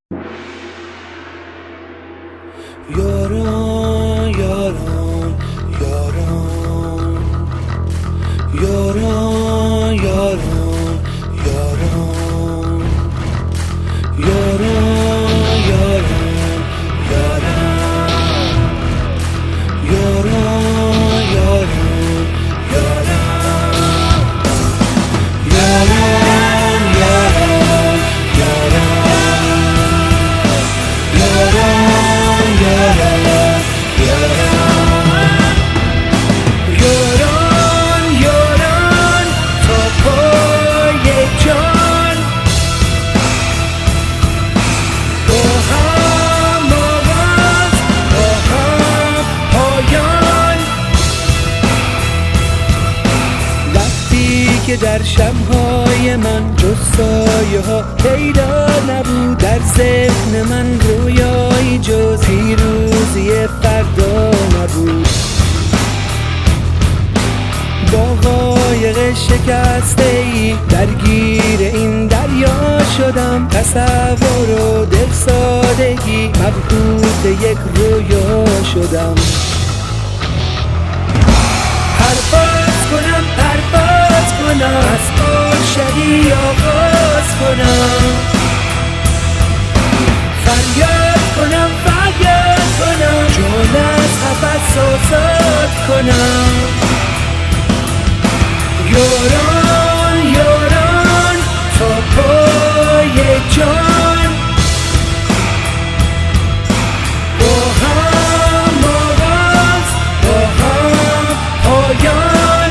یاران یاران یاران یاران یاران یاران یاران یاران یاران یاران که در شب‌های من جز سایه ها پیدا نبود، در ذهن من رویایی جز پیروزی فردا نبود. با قایق شکسته‌ای درگیر این دریا شدم، تصور و دل سادگی مبهوت یک رویا شدم. پرواز کنم از عاشقی آغاز کنم، فریاد کنم جان از قفس آزاد کنم. یاران یاران تا پای جان، با هم آغاز با هم پایان.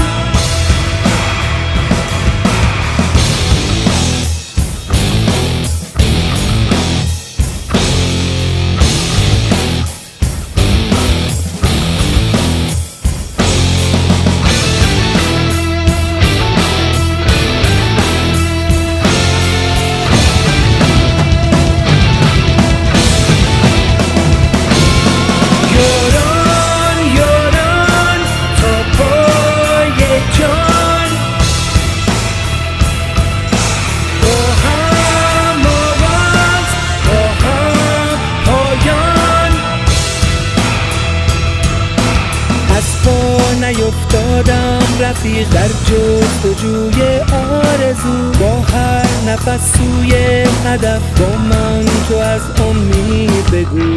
نیفتادم رفیق در جستجوی آرزو، با هر نفس سوی هدف با من تو از امید بگو.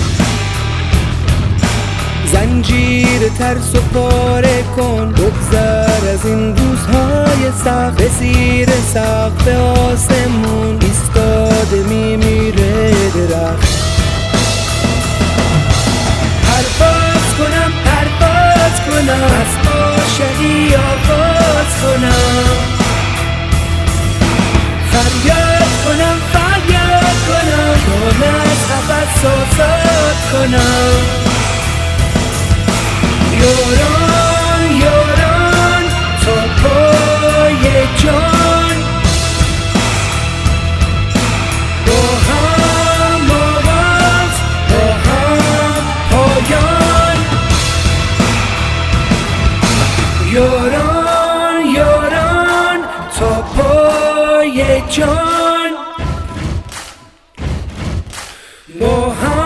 زنجیر ترس و پاره کن، بگذر از این روزهای سخت، به زیر سقف آسمون ایستاده میمیره درخت. پرواز کنم از عاشقی آغاز کنم، فریاد کنم جان از قفس آزاد کنم. یاران یاران تا پای جان، با هم آواز با هم پایان. یاران یاران تا پای جان، با هم